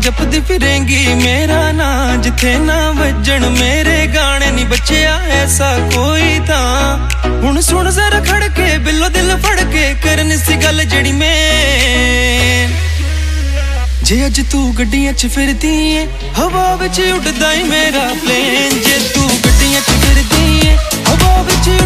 जपदी फिरेंगी मेरा ना जिथे ना वजन मेरे गाने नी बचिया ऐसा कोई था। हुण सुन जरा खड़के बिल्लो दिल फड़ के करन सी गल जड़ी में जे अज तू गड्डियां च फिरदी है हवा विच उड़दा ही मेरा प्लेन जे तू गड्डियां च फिरदी है हवा विच